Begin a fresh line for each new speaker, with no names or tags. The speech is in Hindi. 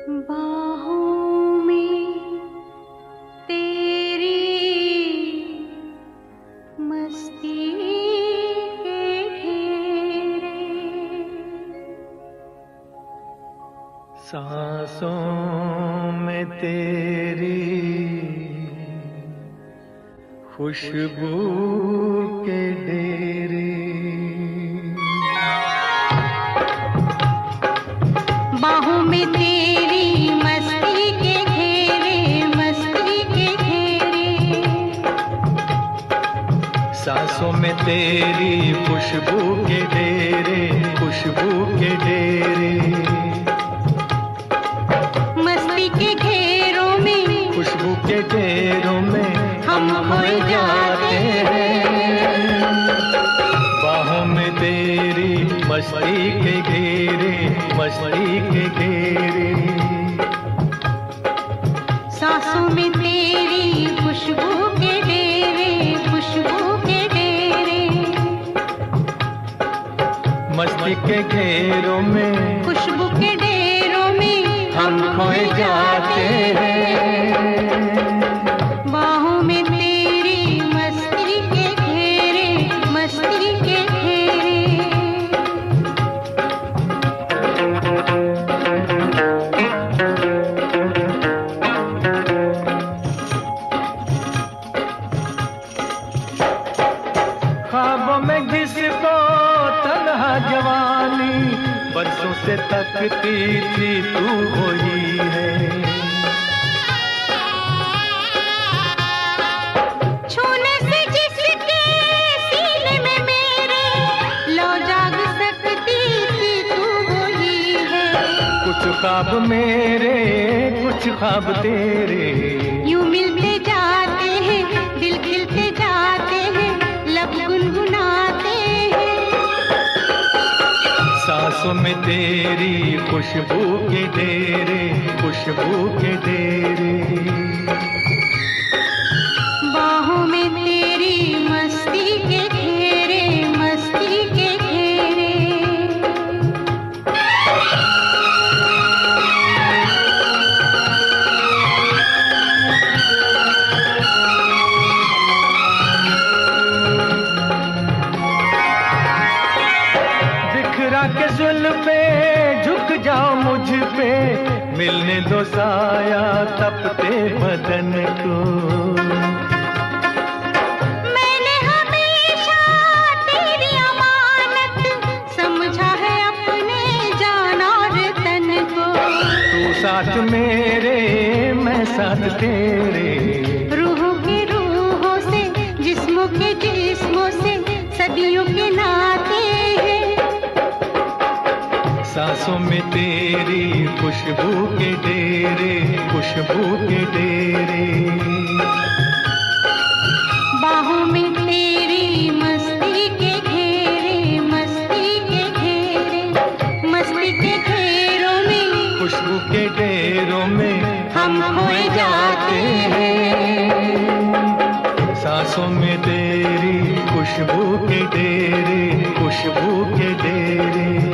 बाहों में तेरी मस्ती के घेरे,
सांसों में तेरी खुशबू के डेरे,
बाहों में तेरी मस्ती के घेरे, मस्ती के घेरे,
सांसों में तेरी खुशबू के डेरे, खुशबू के डेरे,
मस्ती के घेरों में,
खुशबू के डेरों में हम खोए जाते हैं। बाहों में तेरी मस्ती के घेरे, मस्ती के घेरे,
सांसों में तेरी खुशबू के डेरे, खुशबू के डेरे,
मस्ती के घेरों में,
खुशबू के डेरों में
हम खोए जाते हैं।
बाहों में तेरी मस्ती के घेरे, मस्ती के घेरे,
ख्वाबों में जिसको तन्हा जवानी बरसों से तकती थी तू वही है।
छूने से जिसके सीने में मेरे लो जाग सकती थी तू वही है।
कुछ ख्वाब मेरे, कुछ ख्वाब तेरे,
यूं मिलते जाते हैं, दिल खिलते जाते हैं, लब गुनगुनाते हैं।
सांसों में तेरी खुशबू के डेरे, खुशबू के डेरे,
बाहों में तेरी मस्ती के घेरे, मस्ती के घेरे,
बिखरा के जुल्फे झुक जाओ मुझ पे, मिलने दो साया तपते बदन को।
मैंने हमेशा तेरी अमानत समझा है अपने जान और तन को।
तू साथ मेरे, मैं साथ तेरे,
रूहों के रूहों से, जिस्मों के जिस्मों से सदियों के नाते हैं।
सांसों में तेरी खुशबू के डेरे, खुशबू के डेरे,
बाहों में तेरी मस्ती के घेरे, मस्ती के घेरे, मस्ती के घेरों में,
खुशबू के डेरों में
हम खोए जाते
हैं। सांसों में तेरी खुशबू के डेरे, खुशबू के डेरे।